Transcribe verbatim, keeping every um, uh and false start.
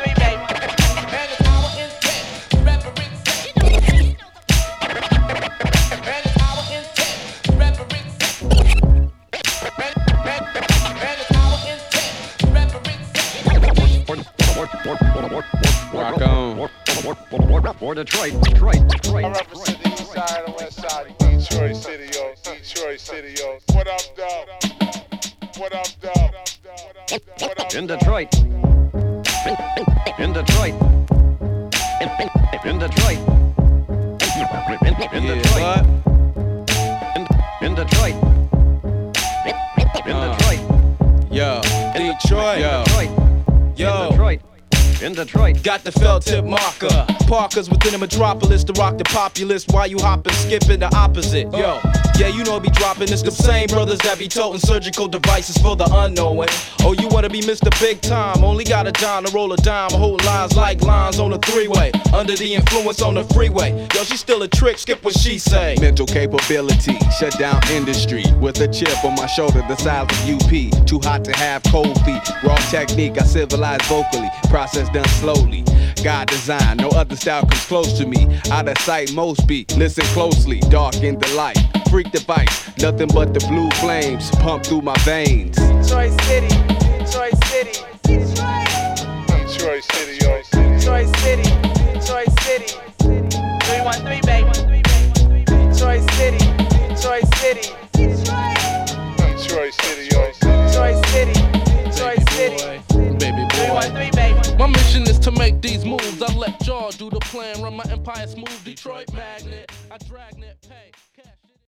three, baby. And the power is ten. Reverend set. And the power is ten. Reverend set. And the power is ten. Reverend set. Rock on. For Detroit, Detroit, Detroit. I represent the east side and west side of Detroit City, yo. Detroit City, yo. What up, dog? What up, dog? What up, In Detroit. In Detroit. In Detroit. In Detroit. In in Detroit. In Detroit. Yo, Detroit. Yo. Detroit. Yo. Detroit. In Detroit. Got the felt tip marker. Parkers within the metropolis to rock the populace while you hopping, skipping the opposite. Yo, yeah, you know be dropping. It's the same brothers that be toting surgical devices for the unknowing. Oh, you wanna be Mister Big Time? Only got a dime to roll a dime. Hold lines like lines on a three-way. Under the influence on the freeway. Yo, she still a trick. Skip what she say. Mental capability, shut down industry. With a chip on my shoulder the size of U P. Too hot to have cold feet. Raw technique, I civilize vocally. Process done slowly. God design, no other style comes close to me. Out of sight, most be. Listen closely, dark in the light. Freak device, nothing but the blue flames pump through my veins. Detroit City. Detroit City. Detroit. Detroit City, yo. Detroit City. Detroit City. three one three, baby. Detroit City. Detroit City. Detroit. Detroit City, yo. Detroit City. Detroit City. Baby three boy. one three, baby. My mission is to make these moves. I let y'all do the plan, run my empire smooth. Detroit magnet. I dragnet pay. Cash.